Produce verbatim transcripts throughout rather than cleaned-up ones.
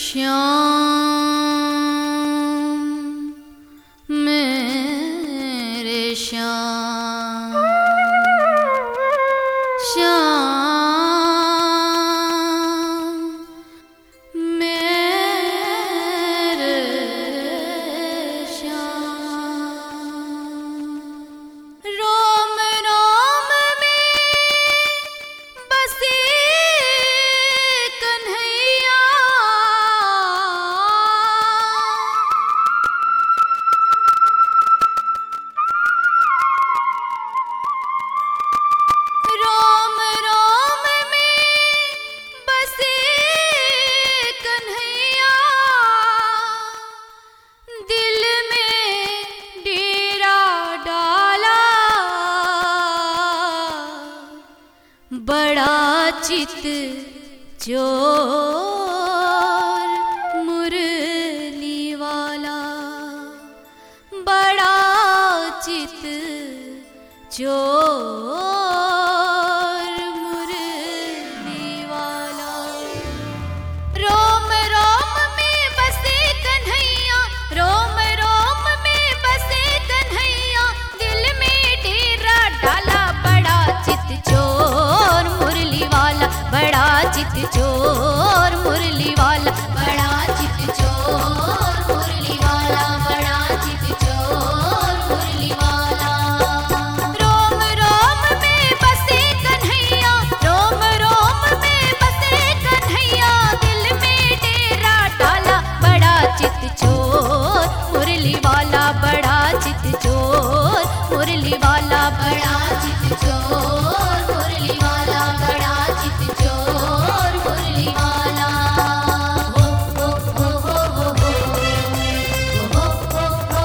श्याम मेरे श्याम श्याम मेरे श्याम। रोम रोम में बसे कन्हैया, रोम रोम में बसे कन्हैया, दिल में डेरा डाला बड़ा चित चोर मुरली वाला, बड़ा चित चोर मुरली वाला। रोम रोम में बसे कन्हैया, रोम रोम में बसे कन्हैया, दिल में डेरा डाला बड़ा चित चोर मुरली वाला, बड़ा चित चोर मुरली वाला, बड़ा चित चोर मुरली वाला, बड़ा चित चोर मुरली वाला। रोम रोम में बसे कन्हैया, रोम रोम में बसे कन्हैया, दिल में डेरा डाला बड़ा चित चोर मुरली वाला, बड़ा चित चोर मुरली वाला, बड़ा चित चोर मुरली वाला, बड़ा चित चोर मुरली वाला। हो हो हो हो हो हो हो हो हो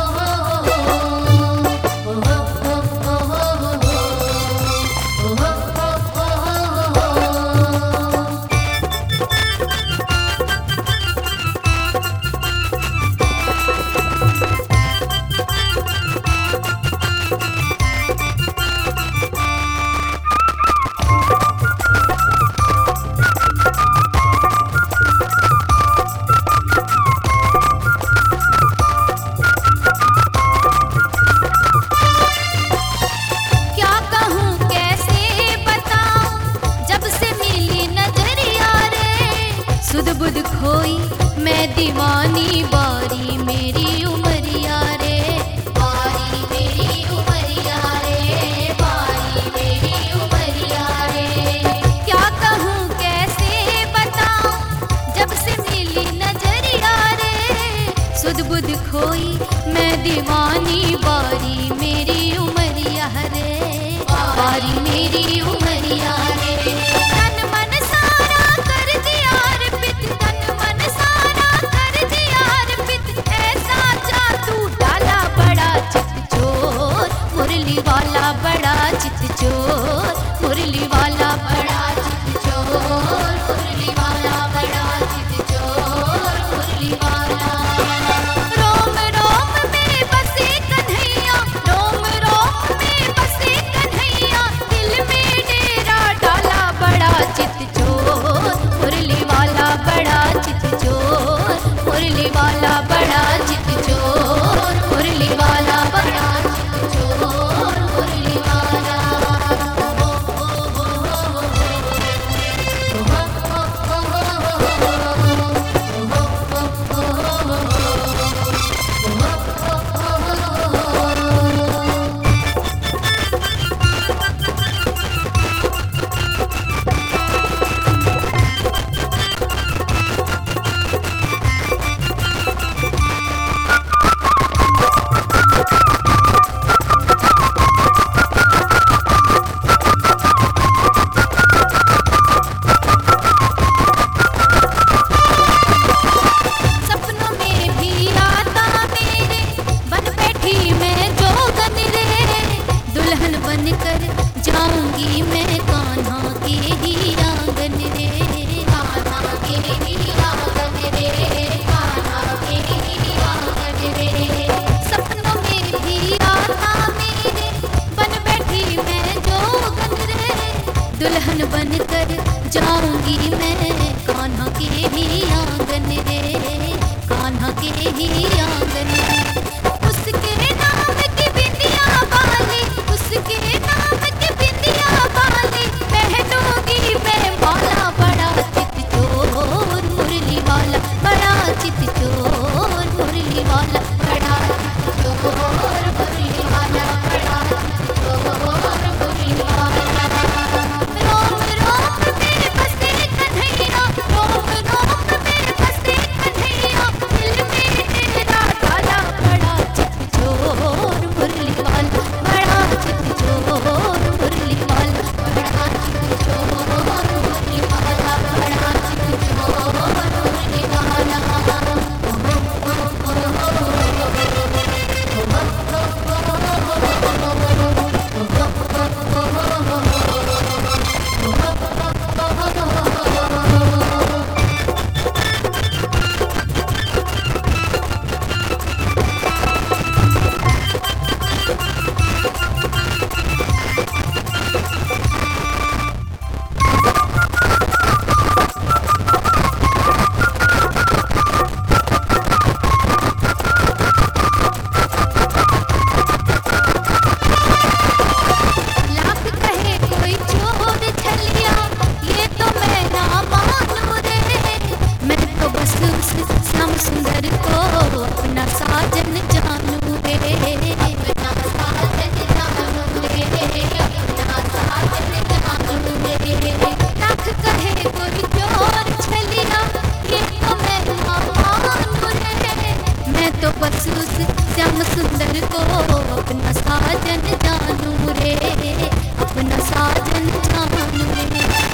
क्या कहूँ कैसे बताऊँ, जब से मिली नजरिया रे, सुध बुध खोई मैं दीवानी, बारी मेरी उमरिया रे, बारी मेरी उमरिया रे, बारी मेरी उमरिया रे। क्या कहूँ कैसे बताऊँ, जब से मिली नजरिया रे, सुध बुध खोई मैं दीवानी, बारी मेरी उमरिया रे, बारी मेरी उमरिया रे। तन मन सारा कर दिया अर्पित, तन मन सारा कर दिया अर्पित, ऐसा जादू डाला बड़ा चित चोर मुरली वाला, बड़ा चित चोर मुरली वाला, बड़ा चित चोर मुरली वाला, बड़ा चित चोर मुरली वाला। रोम रोम में बसे कन्हैया, रोम रोम में बसे कन्हैया, दिल में डेरा डाला बड़ा चित चोर मुरली वाला, बड़ा चित चोर मुरली वाला, बड़ा चित चोर मुरली वाला, बड़ा चित चोर मुरली वाला। हो हो हो हो हो सपनों में भी आता मेरे, बन बैठी मैं जोगन रे, दुल्हन बनकर जाऊंगी मैं कान्हा के ही आंगन रे, कान्हा के ही आंगन रे, कान्हा के ही आंगन रे। सपनों में भी आता मेरे, बन बैठी मैं जोगन रे, दुल्हन बनकर जाऊंगी मैं कान्हा के ही आंगन रे। ही आंगन में। उसके नाम की बिंदिया वाली, उसके नाम की बिंदिया वाली पहनूंगी मैं माला। बड़ा चित चोर मुरली वाला, बड़ा चित चोर मुरली वाला, बड़ा चित चोर मुरली वाला, बड़ा चित चोर मुरली वाला। रोम रोम में बसे कन्हैया, रोम रोम में बसे कन्हैया, दिल में तेरा डाला। बड़ा चित चोर मुरली वाला, बड़ा चित चोर मुरली वाला, बड़ा चित चोर मुरली वाला, बड़ा चित चोर मुरली वाला। लाख कहे कोई चोर छलिया, ये तो मैं ना मानूं रे। मैं तो बस उस श्याम सुंदर को अपना साजन जानूं रे, अपना साजन जानूं रे, अपना साजन जानूं रे। लाख कहे कोई चोर छलिया, ये तो मैं ना मानूं रे। मैं तो बस उस श्याम सुंदर को अपना साजन जानूं रे, अपना साजन जानूं रे।